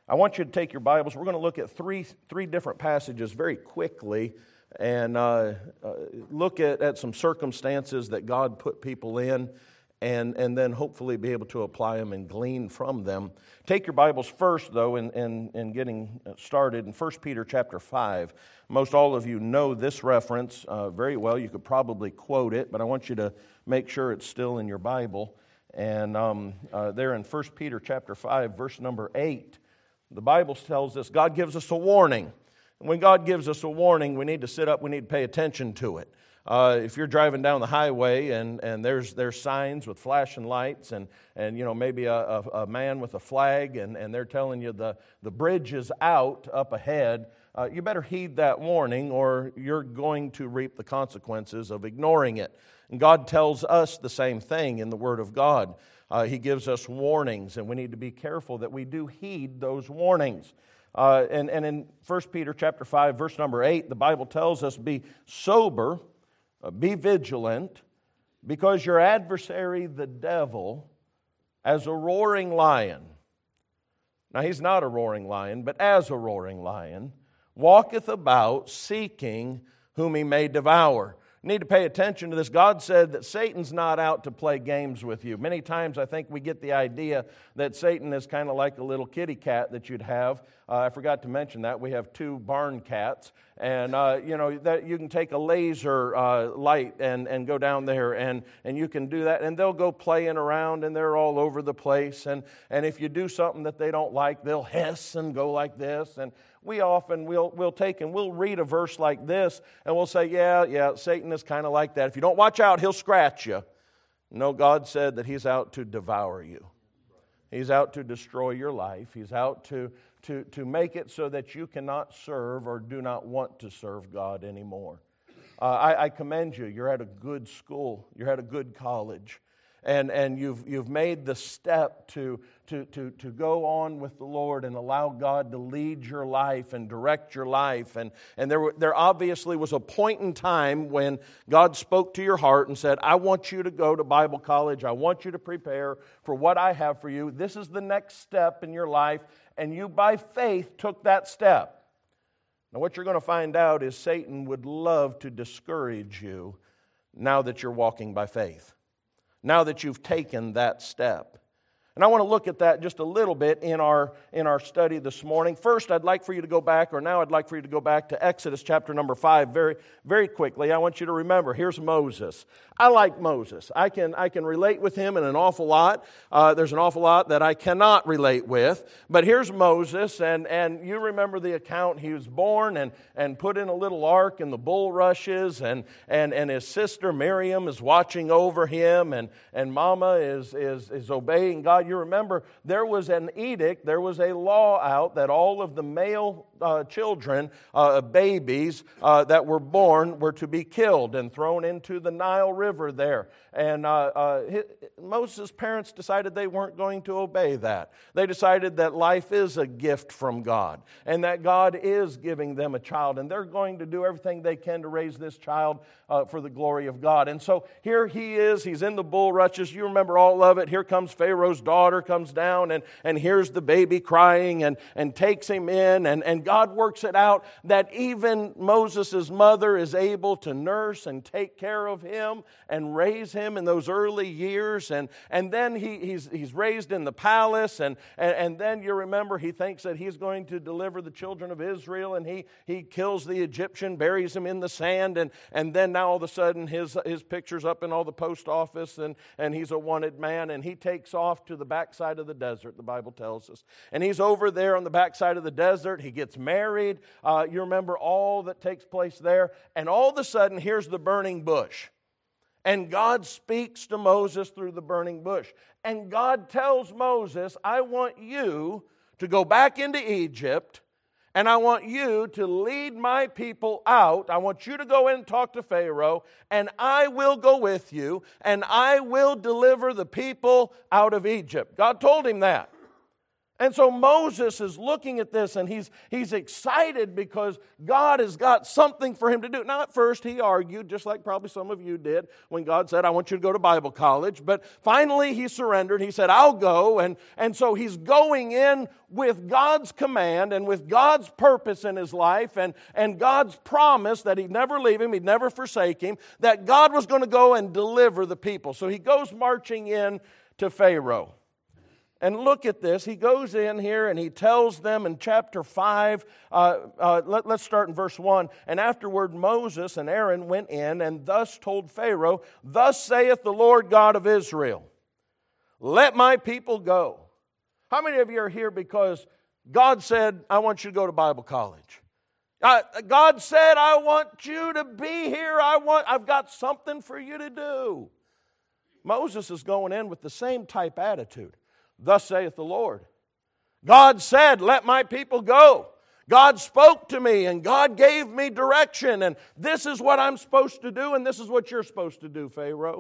I want you to take your Bibles. We're going to look at three different passages very quickly and look at some circumstances that God put people in and then hopefully be able to apply them and glean from them. Take your Bibles first, though, in getting started in 1 Peter chapter 5. Most all of you know this reference very well. You could probably quote it, but I want you to make sure it's still in your Bible. And there in 1 Peter chapter 5, verse number 8, the Bible tells us God gives us a warning. And when God gives us a warning, we need to sit up, we need to pay attention to it. If you're driving down the highway and there's signs with flashing lights and maybe a man with a flag and they're telling you the bridge is out up ahead, you better heed that warning or you're going to reap the consequences of ignoring it. And God tells us the same thing in the Word of God. He gives us warnings, and we need to be careful that we do heed those warnings. And in 1 Peter chapter 5, verse number 8, the Bible tells us, be sober, be vigilant, because your adversary, the devil, as a roaring lion. Now, he's not a roaring lion, but as a roaring lion, walketh about seeking whom he may devour. You need to pay attention to this. God said that Satan's not out to play games with you. Many times I think we get the idea that Satan is kind of like a little kitty cat that you'd have. I forgot to mention that. We have 2 barn cats. And, that you can take a laser light and go down there and you can do that. And they'll go playing around and they're all over the place. And if you do something that they don't like, they'll hiss and go like this. And we often we'll take and we'll read a verse like this and we'll say, yeah, Satan is kind of like that. If you don't watch out, he'll scratch you. No, God said that he's out to devour you. He's out to destroy your life. He's out to make it so that you cannot serve or do not want to serve God anymore. I commend you. You're at a good school. You're at a good college. And you've made the step to go on with the Lord and allow God to lead your life and direct your life. And there obviously was a point in time when God spoke to your heart and said, I want you to go to Bible college. I want you to prepare for what I have for you. This is the next step in your life. And you, by faith, took that step. Now, what you're going to find out is Satan would love to discourage you now that you're walking by faith. Now that you've taken that step. And I want to look at that just a little bit in our study this morning. First, I'd like for you to go back to Exodus chapter number 5 very, very quickly. I want you to remember, here's Moses. I like Moses. I can relate with him in an awful lot. There's an awful lot that I cannot relate with. But here's Moses, and you remember the account. He was born and put in a little ark in the bulrushes, and his sister Miriam is watching over him, and Mama is obeying God. You remember there was an edict, there was a law out that all of the male children, babies that were born were to be killed and thrown into the Nile River there. And Moses' parents decided they weren't going to obey that. They decided that life is a gift from God and that God is giving them a child, and they're going to do everything they can to raise this child for the glory of God. And so here he is, he's in the bulrushes. You remember all of it. Here comes Pharaoh's daughter, comes down, and here's the baby crying and takes him in, and God works it out that even Moses' mother is able to nurse and take care of him and raise him in those early years. And then he's raised in the palace, and then you remember he thinks that he's going to deliver the children of Israel, and he kills the Egyptian, buries him in the sand, and then now all of a sudden his picture's up in all the post office, and he's a wanted man, and he takes off to the backside of the desert, the Bible tells us. And he's over there on the backside of the desert. He gets married. You remember all that takes place there. And all of a sudden, here's the burning bush. And God speaks to Moses through the burning bush. And God tells Moses, I want you to go back into Egypt, and I want you to lead my people out. I want you to go in and talk to Pharaoh, and I will go with you, and I will deliver the people out of Egypt. God told him that. And so Moses is looking at this and he's excited because God has got something for him to do. Now at first he argued, just like probably some of you did, when God said, I want you to go to Bible college. But finally he surrendered. He said, I'll go. And so he's going in with God's command and with God's purpose in his life and God's promise that he'd never leave him, he'd never forsake him, that God was going to go and deliver the people. So he goes marching in to Pharaoh. And look at this. He goes in here and he tells them in chapter 5, let's start in verse 1. And afterward Moses and Aaron went in and thus told Pharaoh, Thus saith the Lord God of Israel, Let my people go. How many of you are here because God said, I want you to go to Bible college? God said, I want you to be here. I've got something for you to do. Moses is going in with the same type attitude. Thus saith the Lord. God said, let my people go. God spoke to me and God gave me direction and this is what I'm supposed to do and this is what you're supposed to do, Pharaoh.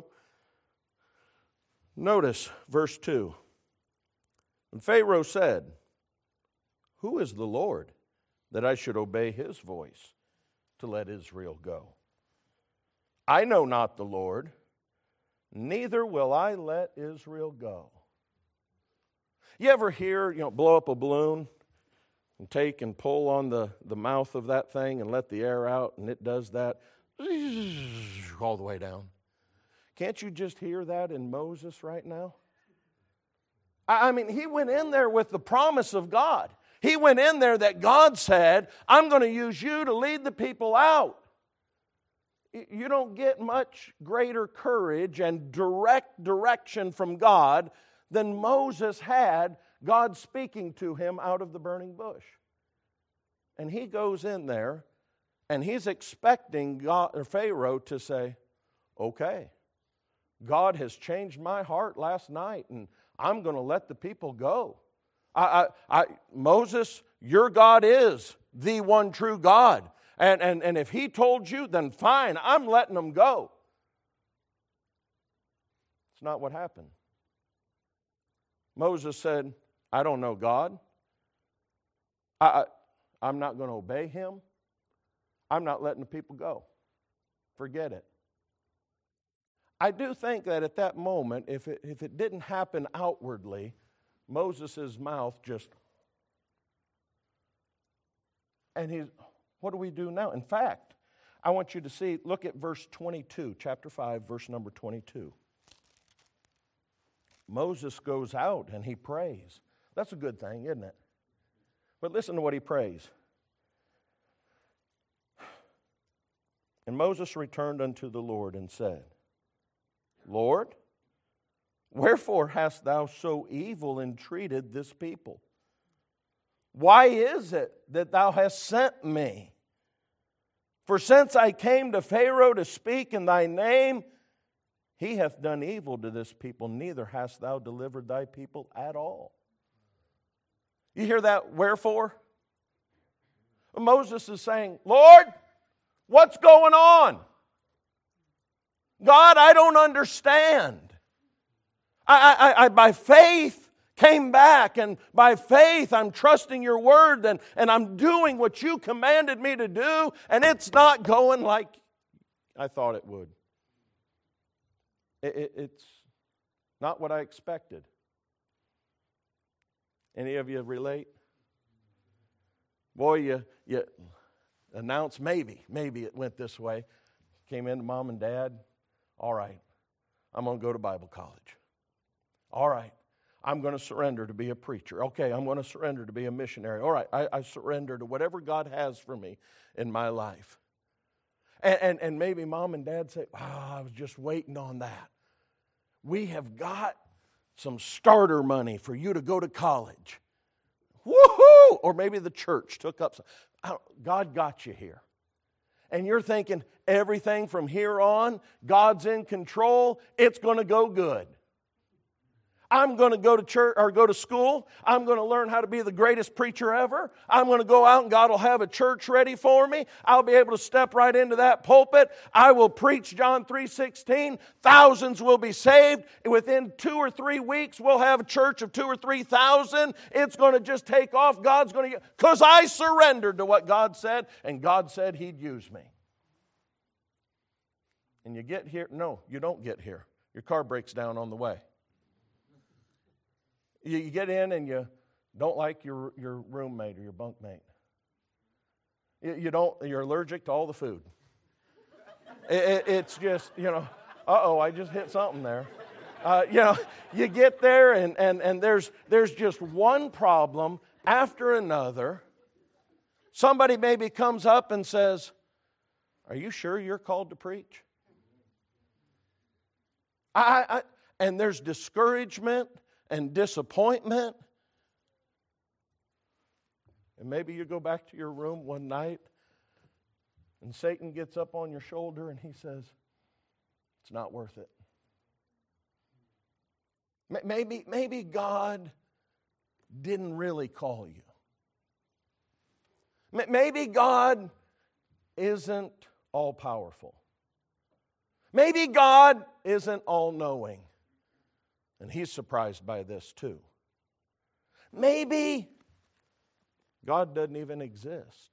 Notice verse 2. And Pharaoh said, Who is the Lord that I should obey his voice to let Israel go? I know not the Lord, neither will I let Israel go. You ever hear, blow up a balloon and take and pull on the mouth of that thing and let the air out and it does that all the way down? Can't you just hear that in Moses right now? I mean, he went in there with the promise of God. He went in there that God said, I'm going to use you to lead the people out. You don't get much greater courage and direct direction from God than Moses had, God speaking to him out of the burning bush. And he goes in there and he's expecting Pharaoh to say, okay, God has changed my heart last night and I'm going to let the people go. Moses, your God is the one true God. And if he told you, then fine, I'm letting them go. It's not what happened. Moses said, I don't know God. I'm not going to obey him. I'm not letting the people go. Forget it. I do think that at that moment, if it didn't happen outwardly, Moses' mouth just, and what do we do now? In fact, I want you to see, look at verse 22, chapter 5, verse number 22. Moses goes out and he prays. That's a good thing, isn't it? But listen to what he prays. And Moses returned unto the Lord and said, Lord, wherefore hast thou so evil entreated this people? Why is it that thou hast sent me? For since I came to Pharaoh to speak in thy name, he hath done evil to this people, neither hast thou delivered thy people at all. You hear that? Wherefore? Moses is saying, Lord, what's going on? God, I don't understand. I by faith came back, and by faith I'm trusting your word, and I'm doing what you commanded me to do, and it's not going like I thought it would. It's not what I expected. Any of you relate? Boy, you announced maybe it went this way. Came in to mom and dad. All right, I'm going to go to Bible college. All right, I'm going to surrender to be a preacher. Okay, I'm going to surrender to be a missionary. All right, I surrender to whatever God has for me in my life. And maybe mom and dad say, I was just waiting on that. We have got some starter money for you to go to college. Woohoo! Or maybe the church took up some. God got you here. And you're thinking everything from here on, God's in control, it's going to go good. I'm going to go to church or go to school. I'm going to learn how to be the greatest preacher ever. I'm going to go out and God will have a church ready for me. I'll be able to step right into that pulpit. I will preach John 3:16. Thousands will be saved. Within 2 or 3 weeks, we'll have a church of 2,000 or 3,000. It's going to just take off. God's going to, because I surrendered to what God said, and God said He'd use me. And you get here. No, you don't get here. Your car breaks down on the way. You get in and you don't like your roommate or your bunkmate. You're allergic to all the food. It's just, I just hit something there. You get there and there's just one problem after another. Somebody maybe comes up and says, "Are you sure you're called to preach?" And there's discouragement and disappointment. And maybe you go back to your room one night and Satan gets up on your shoulder and he says, "It's not worth it." Maybe God didn't really call you. Maybe God isn't all-powerful. Maybe God isn't all-knowing. And He's surprised by this too. Maybe God doesn't even exist.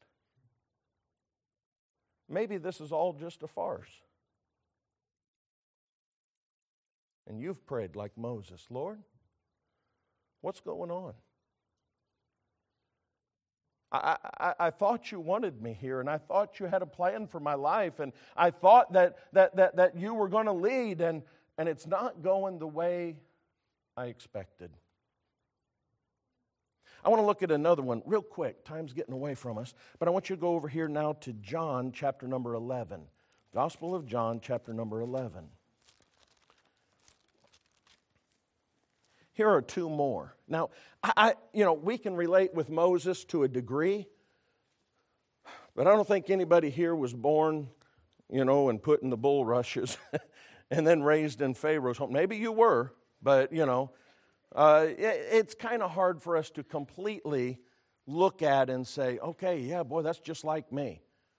Maybe this is all just a farce. And you've prayed like Moses, "Lord, what's going on? I thought you wanted me here, and I thought you had a plan for my life, and I thought that you were going to lead, and it's not going the way I expected." I want to look at another one real quick. Time's getting away from us. But I want you to go over here now to John chapter number 11. Gospel of John chapter number 11. Here are two more. Now, we can relate with Moses to a degree, but I don't think anybody here was born, and put in the bulrushes and then raised in Pharaoh's home. Maybe you were, but, it's kind of hard for us to completely look at and say, "Okay, yeah, boy, that's just like me."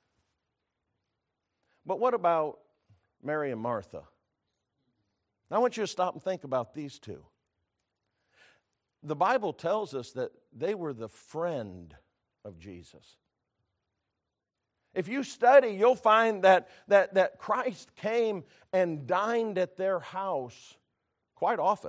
But what about Mary and Martha? I want you to stop and think about these two. The Bible tells us that they were the friend of Jesus. If you study, you'll find that Christ came and dined at their house quite often.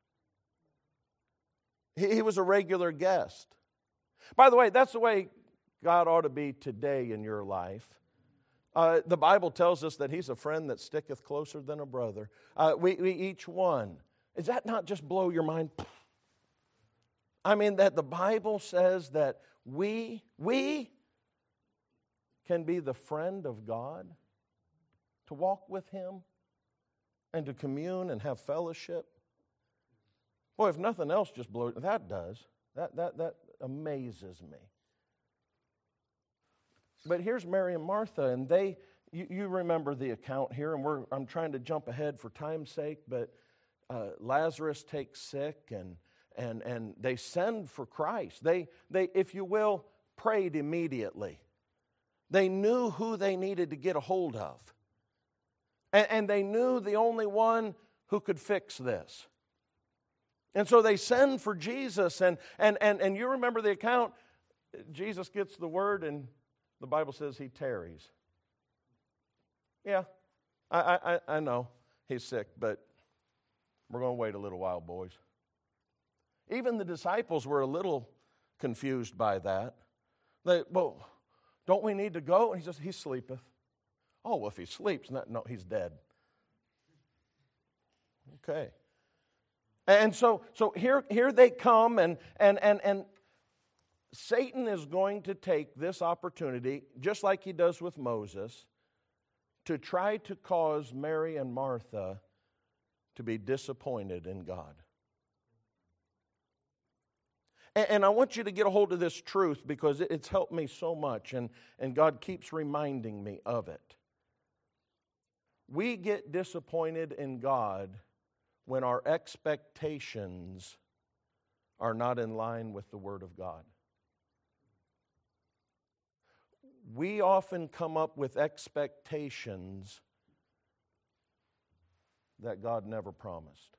He was a regular guest. By the way, that's the way God ought to be today in your life. The Bible tells us that He's a friend that sticketh closer than a brother. We each one. Does that not just blow your mind? I mean, that the Bible says that we can be the friend of God, to walk with Him and to commune and have fellowship. Boy, if nothing else just blows, that does. That amazes me. But here's Mary and Martha, and you remember the account here, and I'm trying to jump ahead for time's sake, but Lazarus takes sick, and they send for Christ. They, if you will, prayed immediately. They knew who they needed to get a hold of. And they knew the only one who could fix this. And so they send for Jesus, and you remember the account. Jesus gets the word, and the Bible says He tarries. Yeah, I know He's sick, but we're going to wait a little while, boys. Even the disciples were a little confused by that. Well, don't we need to go? And He says, He sleepeth. Oh, well, if He sleeps, no, He's dead. Okay. And so here they come, and Satan is going to take this opportunity, just like he does with Moses, to try to cause Mary and Martha to be disappointed in God. And I want you to get a hold of this truth, because it's helped me so much, and God keeps reminding me of it. We get disappointed in God when our expectations are not in line with the Word of God. We often come up with expectations that God never promised.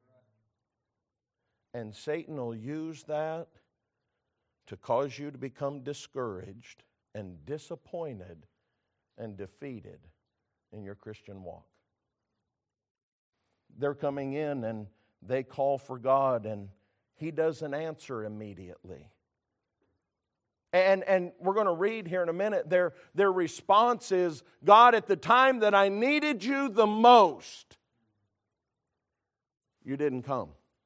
And Satan will use that to cause you to become discouraged and disappointed and defeated in your Christian walk. They're coming in and they call for God and He doesn't answer immediately. And we're going to read here in a minute, their response is, God, at the time that I needed you the most, you didn't come.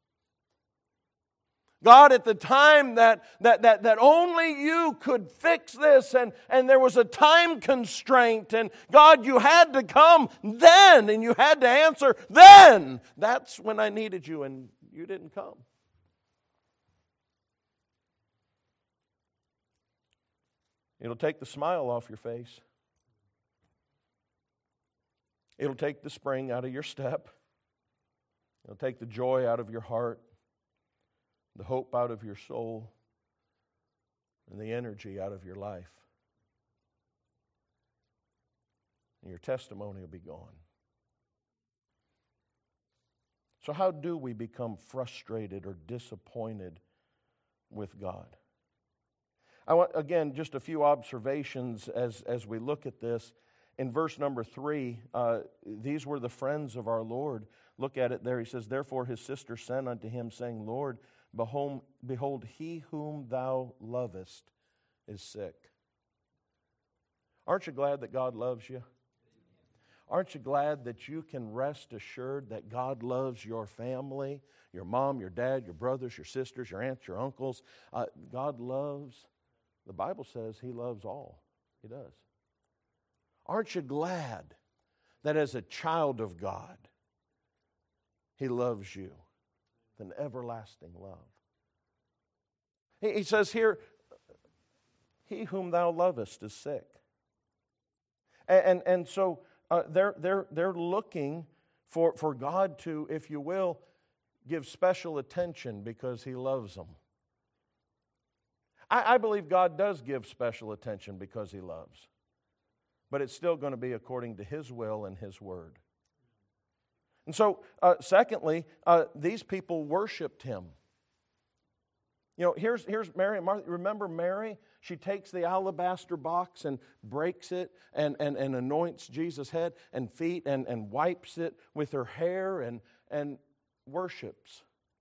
God, at the time that only you could fix this, and there was a time constraint, and God, you had to come then, and you had to answer then. That's when I needed you, and you didn't come. It'll take the smile off your face. It'll take the spring out of your step. It'll take the joy out of your heart, the hope out of your soul, and the energy out of your life. And your testimony will be gone. So how do we become frustrated or disappointed with God? I want, again, just a few observations as we look at this. In verse number 3, these were the friends of our Lord. Look at it there. He says, therefore his sister sent unto him, saying, Lord, behold, he whom thou lovest is sick. Aren't you glad that God loves you? Aren't you glad that you can rest assured that God loves your family, your mom, your dad, your brothers, your sisters, your aunts, your uncles? God loves, the Bible says He loves all. He does. Aren't you glad that as a child of God, He loves you with an everlasting love? He says here, he whom thou lovest is sick. And so they're looking for God to, if you will, give special attention because He loves them. I believe God does give special attention because He loves. But it's still going to be according to His will and His word. And so, secondly, these people worshiped Him. You know, here's Mary and Martha. Remember Mary? She takes the alabaster box and breaks it and anoints Jesus' head and feet and wipes it with her hair and worships.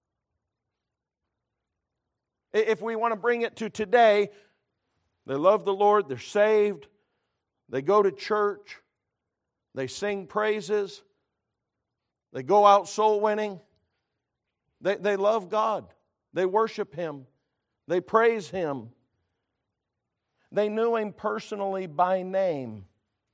If we want to bring it to today, they love the Lord, they're saved, they go to church, they sing praises, they go out soul winning, they love God, they worship Him, they praise Him. They knew Him personally by name,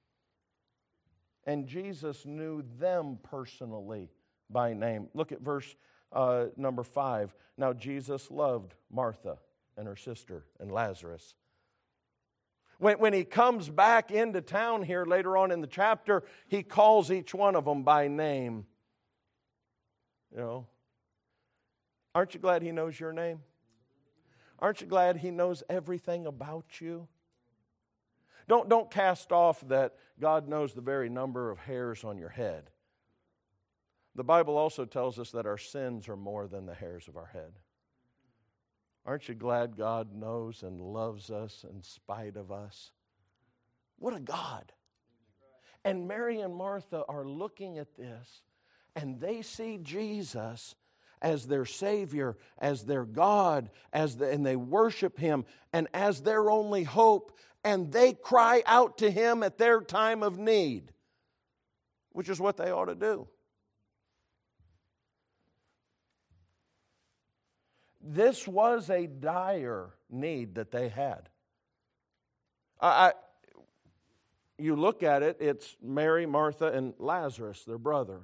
and Jesus knew them personally by name. Look at verse number 5. Now Jesus loved Martha and her sister and Lazarus. When He comes back into town here later on in the chapter, He calls each one of them by name. You know, aren't you glad He knows your name? Aren't you glad He knows everything about you? Don't cast off that God knows the very number of hairs on your head. The Bible also tells us that our sins are more than the hairs of our head. Aren't you glad God knows and loves us in spite of us? What a God. And Mary and Martha are looking at this, and they see Jesus as their Savior, as their God, and they worship Him, and as their only hope, and they cry out to Him at their time of need, which is what they ought to do. This was a dire need that they had. You look at it, it's Mary, Martha, and Lazarus, their brother.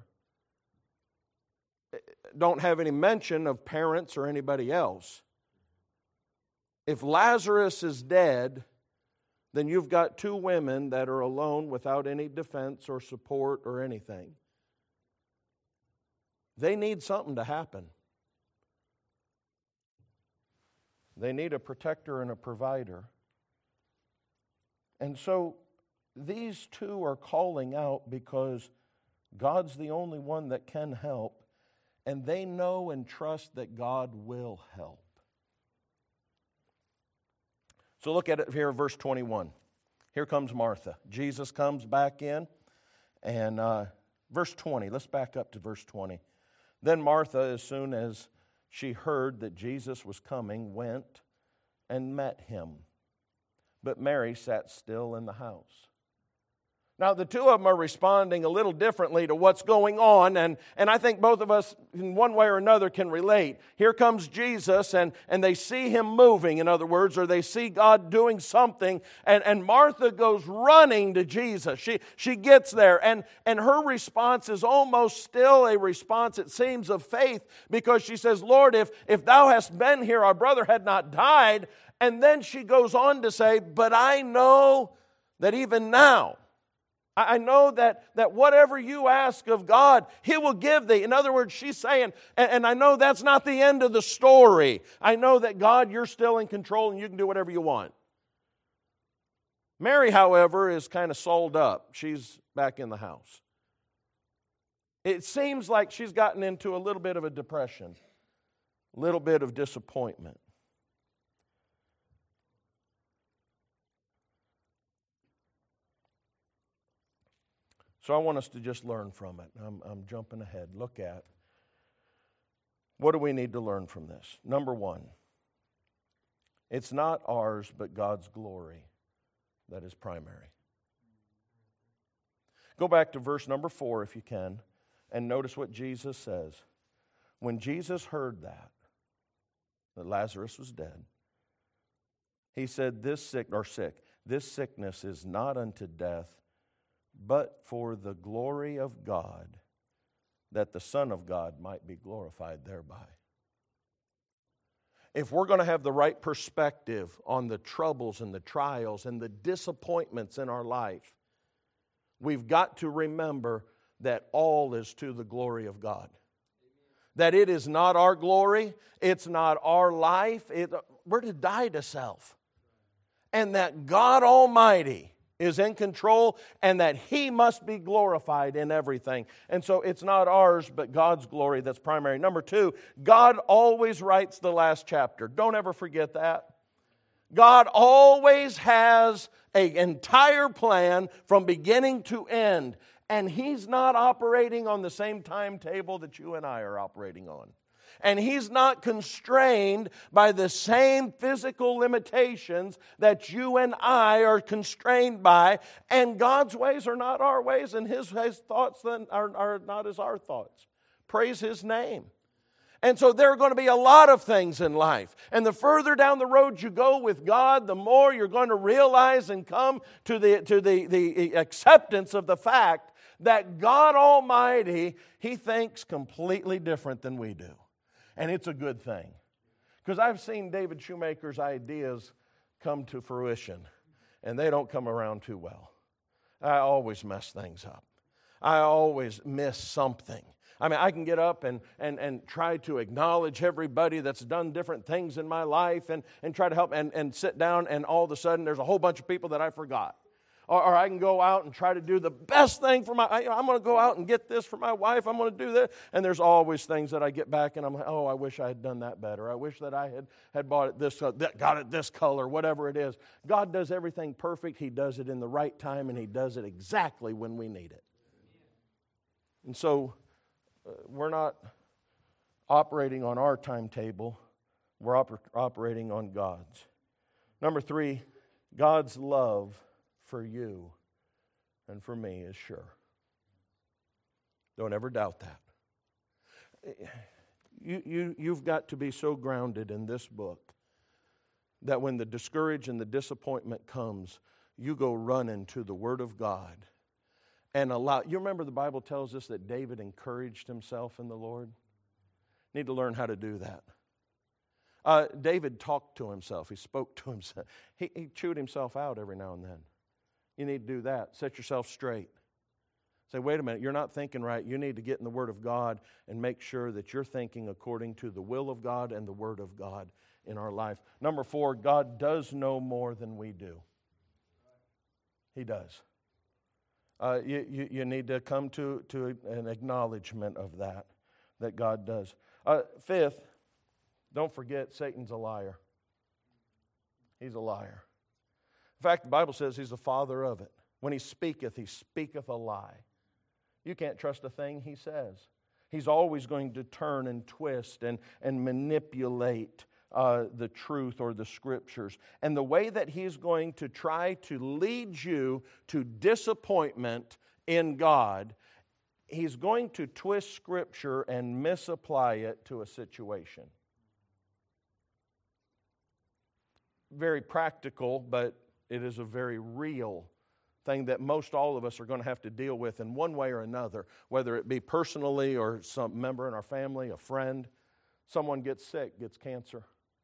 Don't have any mention of parents or anybody else. If Lazarus is dead, then you've got two women that are alone without any defense or support or anything. They need something to happen. They need a protector and a provider. And so these two are calling out because God's the only one that can help, and they know and trust that God will help. So look at it here, verse 21. Here comes Martha. Jesus comes back in, and verse 20. Let's back up to verse 20. Then Martha, as soon as she heard that Jesus was coming, went and met him. But Mary sat still in the house. Now, the two of them are responding a little differently to what's going on, and I think both of us, in one way or another, can relate. Here comes Jesus, and they see him moving, in other words, or they see God doing something, and Martha goes running to Jesus. She gets there, and her response is almost still a response, it seems, of faith, because she says, Lord, if thou hast been here, our brother had not died. And then she goes on to say, but I know that even now, I know that whatever you ask of God, He will give thee. In other words, she's saying, and I know that's not the end of the story. I know that God, you're still in control and you can do whatever you want. Mary, however, is kind of sold up. She's back in the house. It seems like she's gotten into a little bit of a depression, a little bit of disappointment. So I want us to just learn from it. I'm jumping ahead. Look at, what do we need to learn from this? Number one, it's not ours but God's glory that is primary. Go back to verse number 4 if you can, and notice what Jesus says. When Jesus heard that Lazarus was dead, he said, this sickness is not unto death, but for the glory of God, that the Son of God might be glorified thereby. If we're going to have the right perspective on the troubles and the trials and the disappointments in our life, we've got to remember that all is to the glory of God. That it is not our glory, it's not our life, we're to die to self. And that God Almighty is in control, and that He must be glorified in everything. And so it's not ours, but God's glory that's primary. Number 2, God always writes the last chapter. Don't ever forget that. God always has an entire plan from beginning to end, and He's not operating on the same timetable that you and I are operating on. And He's not constrained by the same physical limitations that you and I are constrained by. And God's ways are not our ways, and His thoughts then are not as our thoughts. Praise His name. And so there are going to be a lot of things in life. And the further down the road you go with God, the more you're going to realize and come to the acceptance of the fact that God Almighty, He thinks completely different than we do. And it's a good thing. Because I've seen David Shoemaker's ideas come to fruition, and they don't come around too well. I always mess things up. I always miss something. I mean, I can get up and try to acknowledge everybody that's done different things in my life and try to help and sit down, and all of a sudden there's a whole bunch of people that I forgot. Or I can go out and try to do the best thing for I'm going to go out and get this for my wife. I'm going to do this. And there's always things that I get back and I'm like, oh, I wish I had done that better. I wish that I had bought it this, got it this color, whatever it is. God does everything perfect. He does it in the right time, and He does it exactly when we need it. And so we're not operating on our timetable. We're operating on God's. Number 3, God's love for you and for me is sure. Don't ever doubt that. You've got to be so grounded in this book that when the discouragement and the disappointment comes, you go running to the Word of God and allow. You remember the Bible tells us that David encouraged himself in the Lord? Need to learn how to do that. David talked to himself. He spoke to himself. He chewed himself out every now and then. You need to do that. Set yourself straight. Say, wait a minute, you're not thinking right. You need to get in the Word of God and make sure that you're thinking according to the will of God and the Word of God in our life. Number 4, God does know more than we do. He does. You need to come to an acknowledgement of that God does. 5th, don't forget Satan's a liar. He's a liar. In fact, the Bible says he's the father of it. When he speaketh a lie. You can't trust a thing he says. He's always going to turn and twist and manipulate the truth or the Scriptures. And the way that he's going to try to lead you to disappointment in God, he's going to twist Scripture and misapply it to a situation. Very practical, but it is a very real thing that most all of us are going to have to deal with in one way or another, whether it be personally or some member in our family, a friend. Someone gets sick, gets cancer.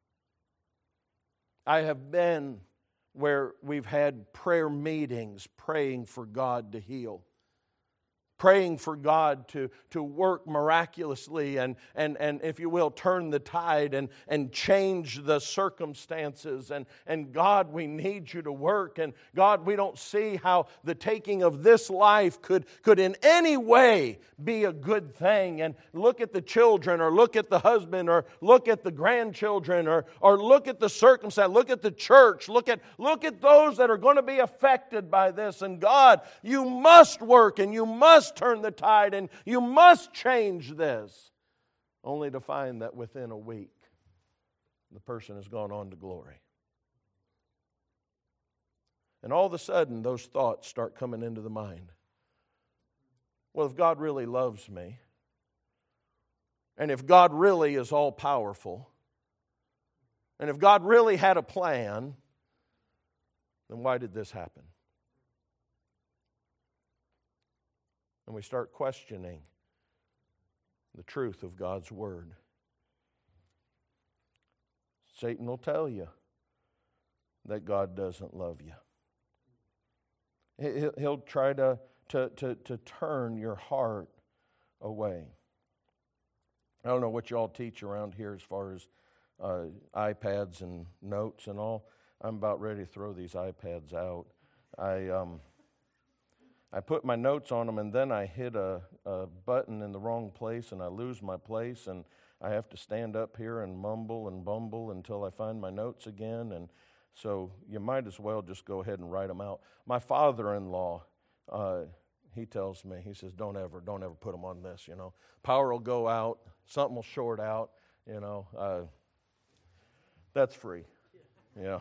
I have been where we've had prayer meetings praying for God to heal. Praying for God to work miraculously and if you will, turn the tide and change the circumstances. And God, we need you to work. And God, we don't see how the taking of this life could in any way be a good thing. And look at the children, or look at the husband, or look at the grandchildren, or look at the circumstance, look at the church, look at those that are going to be affected by this. And God, you must work and you must turn the tide and you must change this, only to find that within a week the person has gone on to glory. And all of a sudden those thoughts start coming into the mind. Well, if God really loves me, and if God really is all powerful, and if God really had a plan, then why did this happen? And we start questioning the truth of God's Word. Satan will tell you that God doesn't love you. He'll try to turn your heart away. I don't know what you all teach around here as far as iPads and notes and all. I'm about ready to throw these iPads out. I put my notes on them, and then I hit a button in the wrong place, and I lose my place, and I have to stand up here and mumble and bumble until I find my notes again. And so you might as well just go ahead and write them out. My father-in-law, he tells me, he says, don't ever put them on this, you know. Power will go out, something will short out, you know. That's free. Yeah.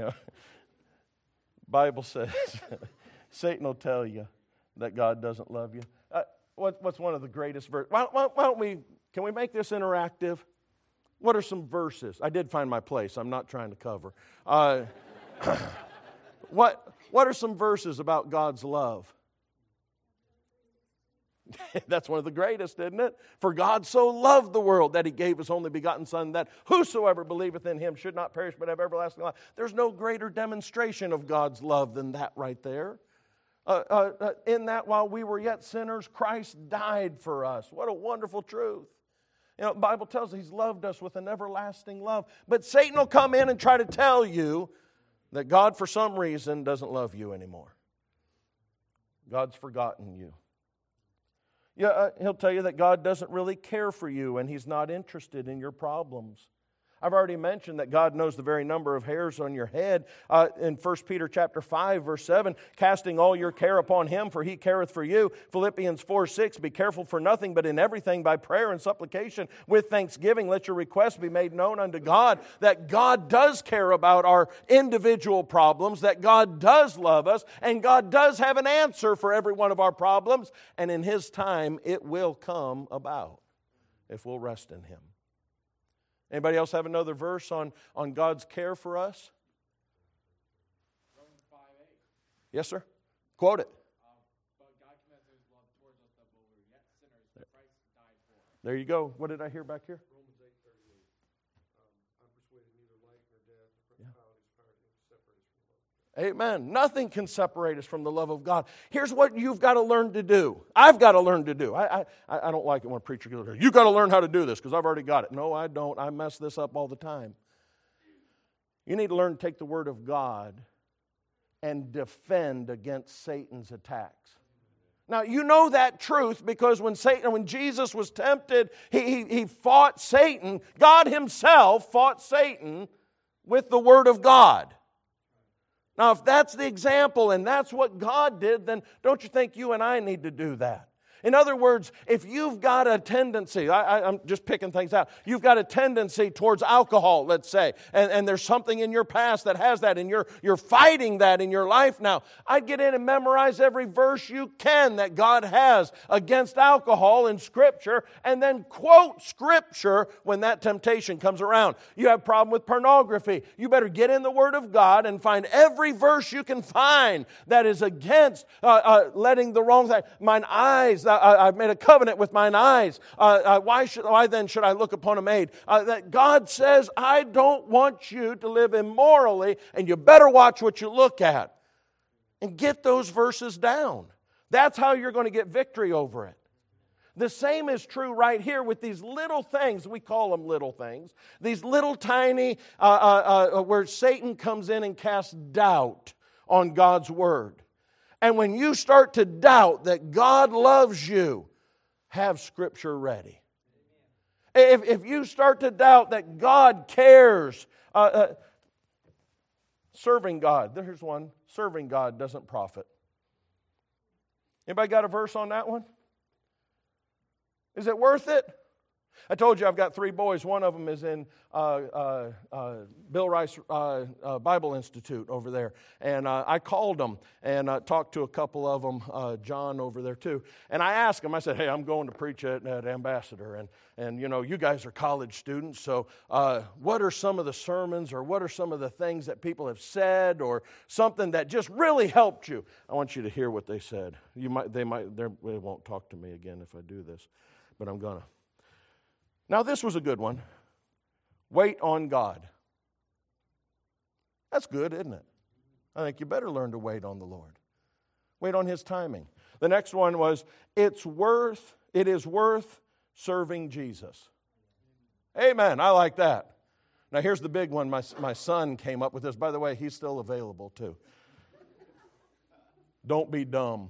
Bible says Satan will tell you that God doesn't love you. What's one of the greatest verses? Can we make this interactive? What are some verses? I did find my place. I'm not trying to cover. What are some verses about God's love? That's one of the greatest, isn't it? For God so loved the world that He gave His only begotten Son, that whosoever believeth in Him should not perish but have everlasting life. There's no greater demonstration of God's love than that right there. In that while we were yet sinners, Christ died for us. What a wonderful truth. You know, the Bible tells us He's loved us with an everlasting love. But Satan will come in and try to tell you that God, for some reason, doesn't love you anymore. God's forgotten you. Yeah, he'll tell you that God doesn't really care for you and He's not interested in your problems. I've already mentioned that God knows the very number of hairs on your head. In 1 Peter chapter 5, verse 7, casting all your care upon Him, for He careth for you. Philippians 4:6, be careful for nothing, but in everything by prayer and supplication with thanksgiving, let your requests be made known unto God. That God does care about our individual problems, that God does love us, and God does have an answer for every one of our problems, and in His time it will come about if we'll rest in Him. Anybody else have another verse on God's care for us? Romans 5:8. Yes, sir. Quote it. But God commended His love towards us that while we were yet sinners, Christ died for us. There you go. What did I hear back here? Romans 8:38. I'm persuaded neither life nor death, nor principalities, power, separate us from love. Amen. Nothing can separate us from the love of God. Here's what you've got to learn to do. I've got to learn to do. I don't like it when a preacher goes, you've got to learn how to do this because I've already got it. No, I don't. I mess this up all the time. You need to learn to take the Word of God and defend against Satan's attacks. Now, you know that truth because when Jesus was tempted, he fought Satan. God himself fought Satan with the Word of God. Now, if that's the example and that's what God did, then don't you think you and I need to do that? In other words, if you've got a tendency, I'm just picking things out, you've got a tendency towards alcohol, let's say, and there's something in your past that has that, and you're fighting that in your life now, I'd get in and memorize every verse you can that God has against alcohol in Scripture, and then quote Scripture when that temptation comes around. You have a problem with pornography, you better get in the Word of God and find every verse you can find that is against letting the wrong thing. Mine eyes, I've made a covenant with mine eyes. Why then should I look upon a maid? That God says, I don't want you to live immorally, and you better watch what you look at. And get those verses down. That's how you're going to get victory over it. The same is true right here with these little things. We call them little things. These little tiny, where Satan comes in and casts doubt on God's Word. And when you start to doubt that God loves you, have Scripture ready. If you start to doubt that God cares, serving God, there's one, serving God doesn't profit. Anybody got a verse on that one? Is it worth it? I told you I've got 3 boys. One of them is in Bill Rice Bible Institute over there. And I called them and talked to a couple of them, John over there too. And I asked them, I said, hey, I'm going to preach at Ambassador. And you know, you guys are college students, so what are some of the sermons or what are some of the things that people have said or something that just really helped you? I want you to hear what they said. They won't talk to me again if I do this, but I'm going to. Now, this was a good one. Wait on God. That's good, isn't it? I think you better learn to wait on the Lord. Wait on His timing. The next one was, it is worth serving Jesus. Amen. I like that. Now, here's the big one. My son came up with this. By the way, he's still available, too. Don't be dumb.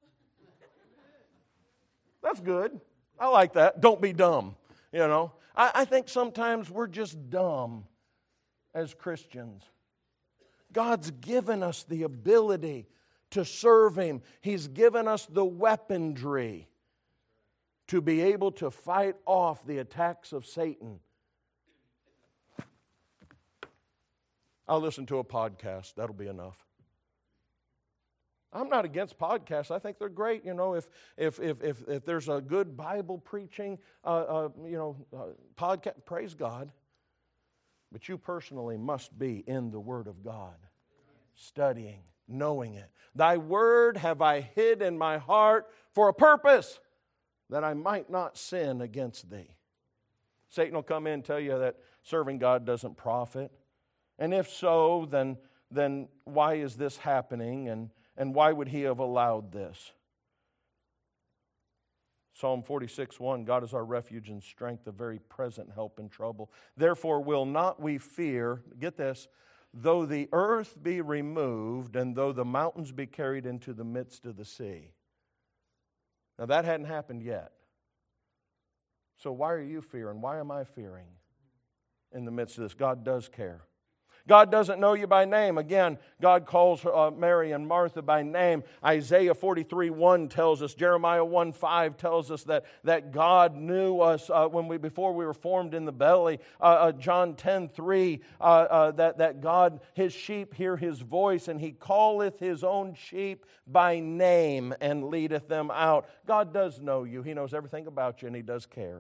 That's good. I like that. Don't be dumb. You know, I think sometimes we're just dumb as Christians. God's given us the ability to serve Him. He's given us the weaponry to be able to fight off the attacks of Satan. I'll listen to a podcast. That'll be enough. I'm not against podcasts. I think they're great. You know, if there's a good Bible preaching, podcast, praise God. But you personally must be in the Word of God, studying, knowing it. Thy word have I hid in my heart for a purpose, that I might not sin against thee. Satan will come in and tell you that serving God doesn't profit. And if so, then why is this happening? And why would he have allowed this? Psalm 46:1, God is our refuge and strength, a very present help in trouble. Therefore will not we fear, get this, though the earth be removed and though the mountains be carried into the midst of the sea. Now that hadn't happened yet. So why are you fearing? Why am I fearing in the midst of this? God does care. God doesn't know you by name. Again, God calls Mary and Martha by name. Isaiah 43:1 tells us, Jeremiah 1:5 tells us that God knew us before we were formed in the belly. John 10:3 that God, His sheep hear His voice, and He calleth His own sheep by name and leadeth them out. God does know you. He knows everything about you, and He does care.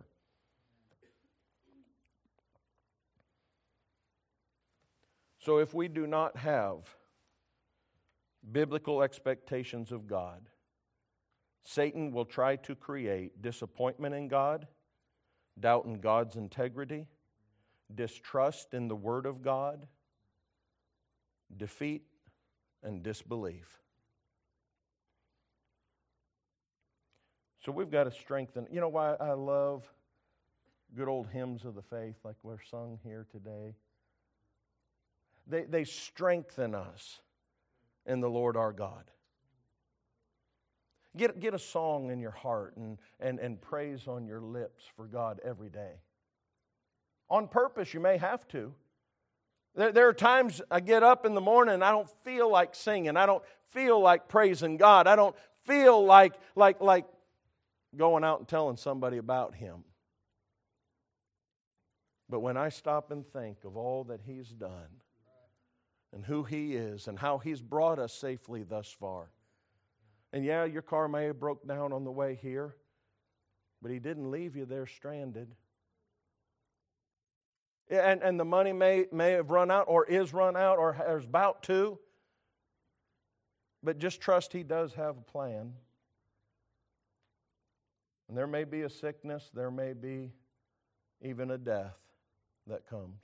So if we do not have biblical expectations of God, Satan will try to create disappointment in God, doubt in God's integrity, distrust in the Word of God, defeat and disbelief. So we've got to strengthen. You know why I love good old hymns of the faith like we're sung here today? They strengthen us in the Lord our God. Get a song in your heart and praise on your lips for God every day. On purpose, you may have to. There are times I get up in the morning and I don't feel like singing. I don't feel like praising God. I don't feel like going out and telling somebody about Him. But when I stop and think of all that He's done and who He is and how He's brought us safely thus far. And yeah, your car may have broke down on the way here, but He didn't leave you there stranded. And the money may have run out or is run out or is about to. But just trust He does have a plan. And there may be a sickness, there may be even a death that comes.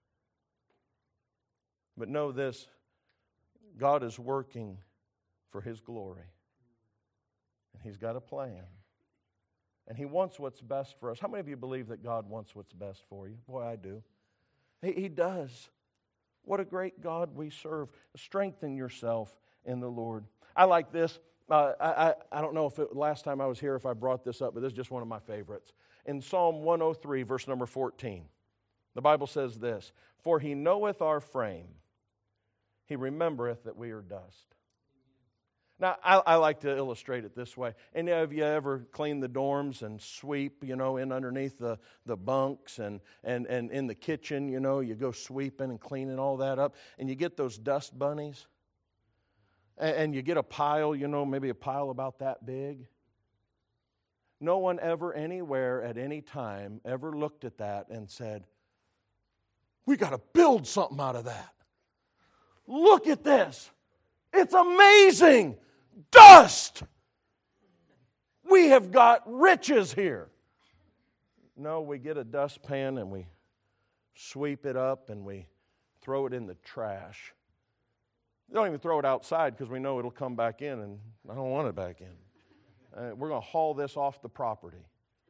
But know this, God is working for His glory. And He's got a plan. And He wants what's best for us. How many of you believe that God wants what's best for you? Boy, I do. He does. What a great God we serve. Strengthen yourself in the Lord. I like this. I don't know if last time I was here if I brought this up, but this is just one of my favorites. In Psalm 103, verse number 14, the Bible says this, "For He knoweth our frame, He remembereth that we are dust." Now, I like to illustrate it this way. Any of you ever clean the dorms and sweep, in underneath the bunks and in the kitchen, you go sweeping and cleaning all that up, and you get those dust bunnies, and you get a pile, maybe a pile about that big. No one ever anywhere at any time ever looked at that and said, "We got to build something out of that. Look at this. It's amazing. Dust! We have got riches here." No, we get a dustpan and we sweep it up and we throw it in the trash. We don't even throw it outside because we know it'll come back in, and I don't want it back in. We're going to haul this off the property.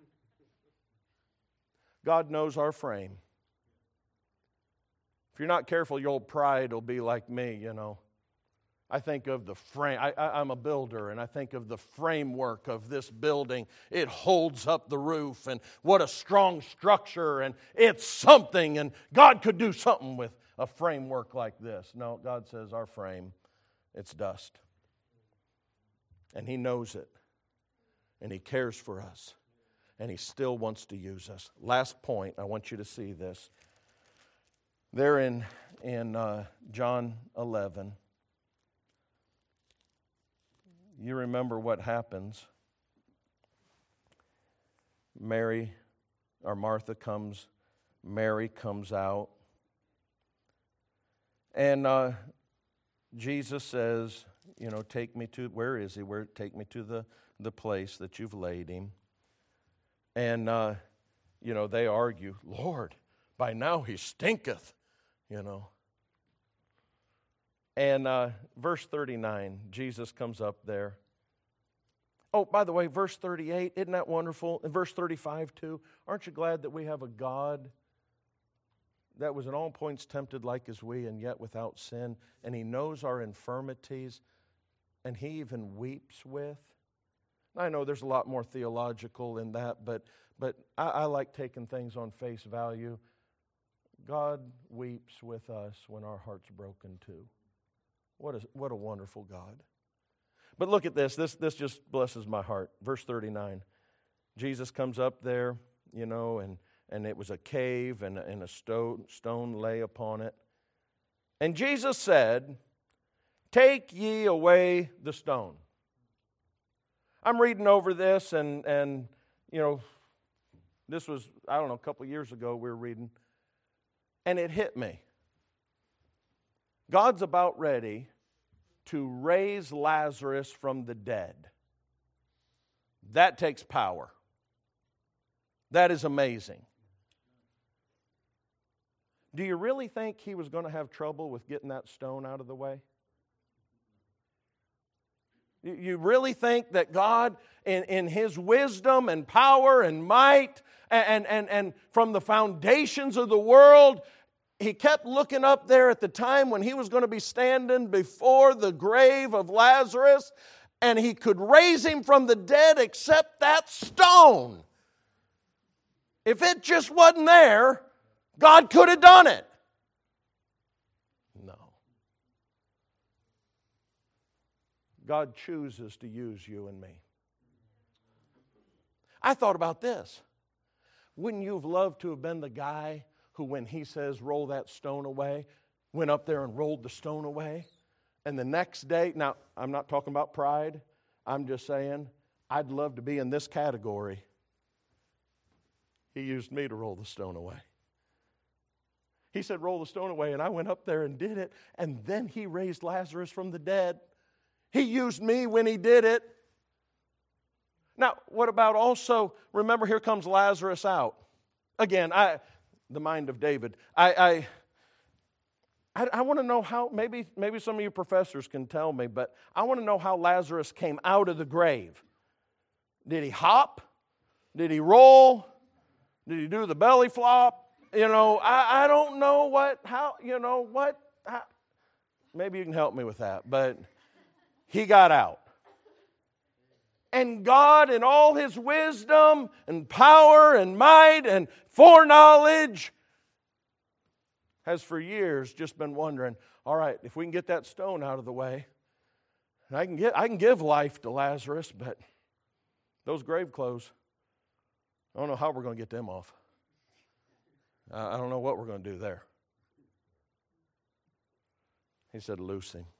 God knows our frame. If you're not careful, your old pride will be like me, I think of the frame. I'm a builder, and I think of the framework of this building. It holds up the roof, and what a strong structure, and it's something, and God could do something with a framework like this. No, God says our frame, it's dust. And He knows it, and He cares for us, and He still wants to use us. Last point, I want you to see this. There in John 11, you remember what happens. Martha comes, Mary comes out. And Jesus says, take me to, where is He? Take me to the place that you've laid Him. And, they argue, "Lord, by now He stinketh," And verse 39, Jesus comes up there. Oh, by the way, verse 38, isn't that wonderful? And verse 35 too. Aren't you glad that we have a God that was in all points tempted like as we, and yet without sin, and He knows our infirmities, and He even weeps with? I know there's a lot more theological in that, but I like taking things on face value. God weeps with us when our heart's broken too. What a wonderful God. But look at this. This just blesses my heart. Verse 39. Jesus comes up there, and it was a cave, and a stone lay upon it. And Jesus said, "Take ye away the stone." I'm reading over this, and this was, a couple of years ago we were reading, and it hit me. God's about ready to raise Lazarus from the dead. That takes power. That is amazing. Do you really think He was going to have trouble with getting that stone out of the way? You really think that God, in His wisdom and power and might, and from the foundations of the world, He kept looking up there at the time when He was going to be standing before the grave of Lazarus, and He could raise him from the dead except that stone? If it just wasn't there, God could have done it. No. God chooses to use you and me. I thought about this. Wouldn't you have loved to have been the guy who, when He says, roll that stone away, went up there and rolled the stone away? And the next day, now, I'm not talking about pride. I'm just saying, I'd love to be in this category. He used me to roll the stone away. He said, roll the stone away, and I went up there and did it, and then He raised Lazarus from the dead. He used me when He did it. Now, what about also, remember, here comes Lazarus out. Again, the mind of David. I want to know how, maybe some of you professors can tell me, but I want to know how Lazarus came out of the grave. Did he hop? Did he roll? Did he do the belly flop? I don't know how, maybe you can help me with that, but he got out. And God, in all His wisdom and power and might and foreknowledge, has for years just been wondering, all right, if we can get that stone out of the way, I can give life to Lazarus, but those grave clothes, I don't know how we're going to get them off. I don't know what we're going to do there. He said, loose him.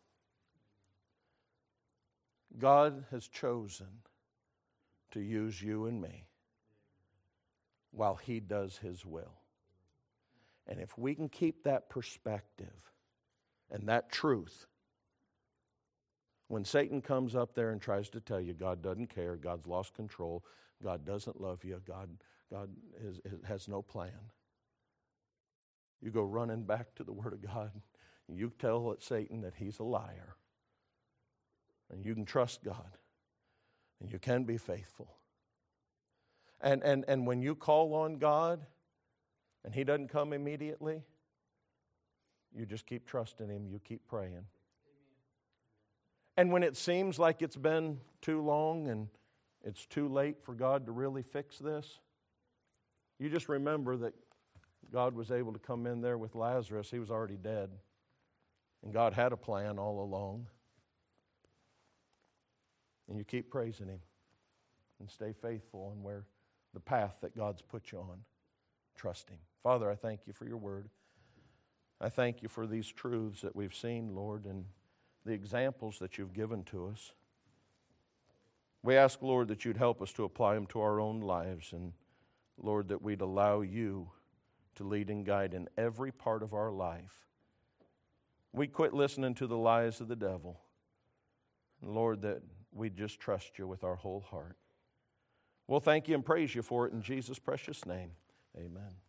God has chosen to use you and me while He does His will. And if we can keep that perspective and that truth, when Satan comes up there and tries to tell you God doesn't care, God's lost control, God doesn't love you, God has no plan, you go running back to the Word of God, and you tell Satan that he's a liar. And you can trust God. And you can be faithful. And when you call on God and He doesn't come immediately, you just keep trusting Him. You keep praying. Amen. And when it seems like it's been too long and it's too late for God to really fix this, you just remember that God was able to come in there with Lazarus. He was already dead. And God had a plan all along. And you keep praising Him and stay faithful on where the path that God's put you on. Trust Him. Father, I thank You for Your word. I thank You for these truths that we've seen, Lord, and the examples that You've given to us. We ask, Lord, that You'd help us to apply them to our own lives, and, Lord, that we'd allow You to lead and guide in every part of our life. We'd quit listening to the lies of the devil. And, Lord, that we just trust You with our whole heart. We'll thank You and praise You for it in Jesus' precious name. Amen.